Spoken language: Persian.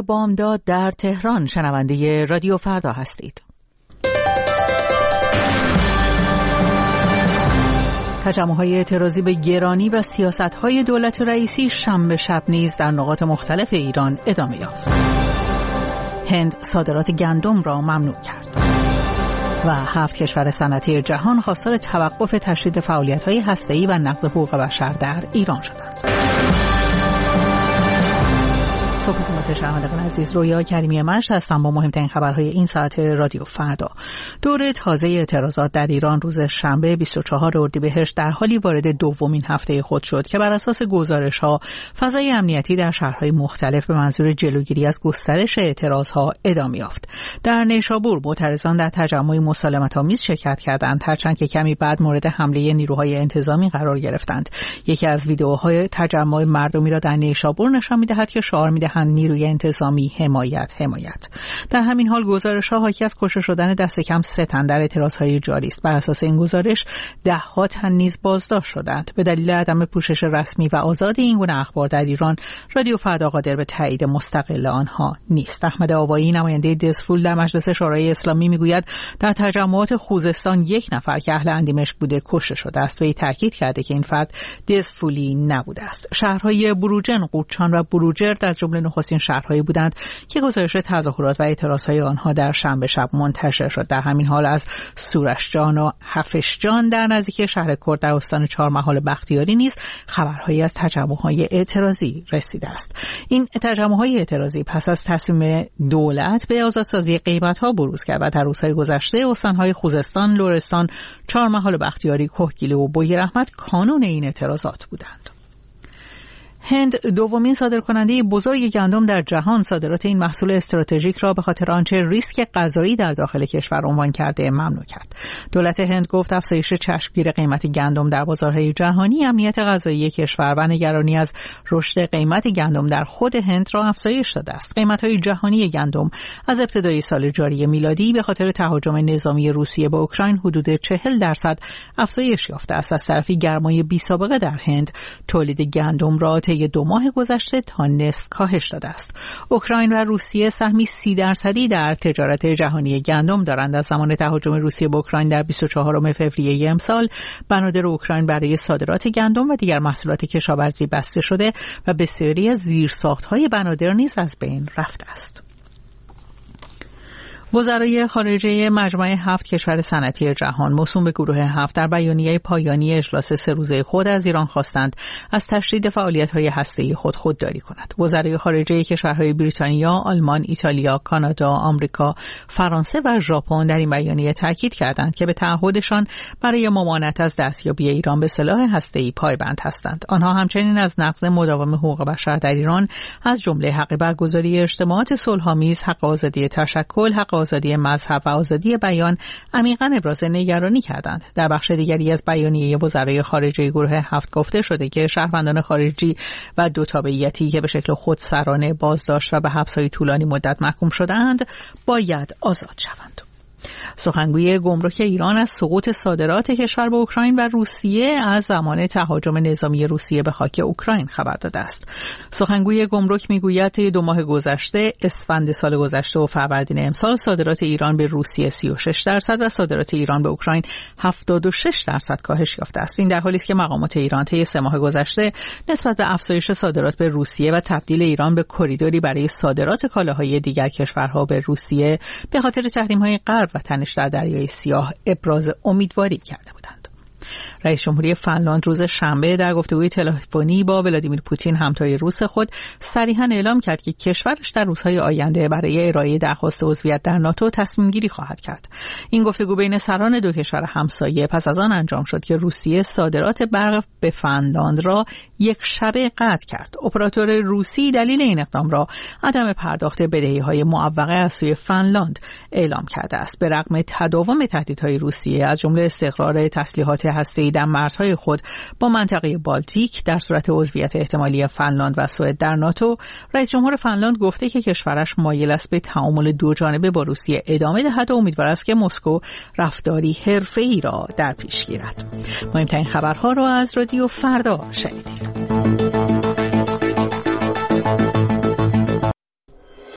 بامداد در تهران. شنونده رادیو فردا هستید. تجمع‌های اعتراضی به گرانی و سیاست‌های دولت رئیسی شنبه شب نیز در نقاط مختلف ایران ادامه یافت. هند صادرات گندم را ممنوع کرد و 7 کشور صنعتی جهان خواستار توقف تشدید فعالیت‌های هسته‌ای و نقض حقوق بشر در ایران شدند. صبحتون بخیر شنوندگان عزیز. رویا کریمی مشت هستم با مهمترین خبرهای این ساعت رادیو فردا. دور تازه اعتراضات در ایران روز شنبه 24 اردیبهشت در حالی وارد دومین هفته خود شد که بر اساس گزارش‌ها فضای امنیتی در شهرهای مختلف به منظور جلوگیری از گسترش اعتراضها ادامه یافت. در نیشابور معترضان در تجمعی مسالمت‌آمیز شرکت کردند، هرچند که کمی بعد مورد حمله نیروهای انتظامی قرار گرفتند. یکی از ویدئوهای تجمع مردمی را در نیشابور نشان می‌دهد که شعار می‌دهند نیروی انتظامی حمایت حمایت. در همین حال گزارش‌ها حاکی از کشته شدن دست کم 3 تن در اعتراضهای جاری است. بر اساس این گزارش 10 تن نیز بازداشت شدند. به دلیل عدم پوشش رسمی و آزاد این گونه اخبار در ایران، رادیو فردا قادر به تایید مستقل آنها نیست. احمد آوایی نماینده دزفول در مجلس شورای اسلامی میگوید در تجمعات خوزستان 1 نفر که اهل اندیمشک بوده کشته شده است و این تاکید کرده که این فرد دزفولی نبوده است. شهرهای بروجرد، قوچان و بروجرد از جمله نخستین شهرهایی بودند که گزارش تظاهرات و اعتراضهای آنها در شنبه شب منتشر شد. در همین حال از سورشجان و حفشجان در نزدیکی شهر کرد در استان چهارمحال بختیاری نیز خبرهایی از تجمع‌های اعتراضی رسیده است. این تجمع‌های اعتراضی پس از تصمیم دولت به آزادسازی قیمت‌ها بروز کرد و در روزهای گذشته استان‌های خوزستان، لرستان، چهارمحال بختیاری، کهگیلو و بویراحمد کانون این اعتراضات بودند. هند دومین صادرکننده بزرگ گندم در جهان صادرات این محصول استراتژیک را به خاطر آنچه ریسک غذایی در داخل کشور عنوان کرده ممنوع کرد. دولت هند گفت افزایش چشمگیر قیمت گندم در بازارهای جهانی امنیت غذایی کشور و نگرانی از رشد قیمت گندم در خود هند را افزایش داده است. قیمت‌های جهانی گندم از ابتدای سال جاری میلادی به خاطر تهاجم نظامی روسیه به اوکراین حدود 40% افزایش یافته است. از طرفی گرمای بی‌سابقه در هند تولید گندم را طی 2 ماه گذشته تا نصف کاهش داده است. اوکراین و روسیه سهمی 30% در تجارت جهانی گندم دارند. از زمان تهاجم روسیه به اوکراین در 24 فوریه امسال بنادر اوکراین برای صادرات گندم و دیگر محصولات کشاورزی بسته شده و بسیاری از زیرساخت‌های بنادر نیز از بین رفته است. وزرای خارجه مجمع 7 کشور صنعتی جهان موسوم به گروه 7 در بیانیه پایانی اجلاس 3 روزه خود از ایران خواستند از تشدید فعالیت‌های هسته‌ای خود خودداری کند. وزرای خارجه کشورهای بریتانیا، آلمان، ایتالیا، کانادا، آمریکا، فرانسه و ژاپن در این بیانیه تاکید کردند که به تعهدشان برای ممانعت از دستیابی ایران به سلاح هسته‌ای پایبند هستند. آنها همچنین از نقض مداوم حقوق بشر در ایران از جمله حق برگزاری اجتماعات صلح‌آمیز، حق آزادی تشکل، حق آزادی مذهب و آزادی بیان عمیقاً ابراز نگرانی کردند. در بخش دیگری از بیانیه وزرای خارجه گروه 7 گفته شده که شهروندان خارجی و دو تابعیتی که به شکل خودسرانه بازداشت و به حبس‌های طولانی مدت محکوم شدند باید آزاد شوند. سخنگوی گمرک ایران از سقوط صادرات کشور به اوکراین و روسیه از زمان تهاجم نظامی روسیه به خاک اوکراین خبر داده است. سخنگوی گمرک میگوید طی 2 ماه گذشته، اسفند سال گذشته و فروردین امسال، صادرات ایران به روسیه 36% و صادرات ایران به اوکراین 76% کاهش یافته است. این در حالی است که مقامات ایران طی 3 ماه گذشته نسبت به افزایش صادرات به روسیه و تبدیل ایران به کریدوری برای صادرات کالاهای دیگر کشورها به روسیه به خاطر تحریم‌های غرب و تنش در دریای سیاه ابراز امیدواری کرده بودند. رئیس جمهوری فنلاند روز شنبه در گفتگوی تلفنی با ولادیمیر پوتین همتای روس خود صریحاً اعلام کرد که کشورش در روزهای آینده برای ارائه درخواست عضویت در ناتو تصمیم گیری خواهد کرد. این گفتگو بین سران 2 کشور همسایه پس از آن انجام شد که روسیه صادرات برق به فنلاند را یک شبه قطع کرد. اپراتور روسی دلیل این اقدام را عدم پرداخت بدهی‌های معوقه از سوی فنلاند اعلام کرده است. به رغم تداوم تهدیدهای روسیه از جمله استقرار تسلیحات هسته‌ای در مرزهای خود با منطقه بالتیک در صورت عضویت احتمالی فنلاند و سوئد در ناتو، رئیس جمهور فنلاند گفته که کشورش مایل است به تعامل دوجانبه با روسیه ادامه دهد و امیدوار است که مسکو رفتاری حرفه‌ای را در پیش گیرد. مهمترین خبرها را از رادیو فردا شنیدید.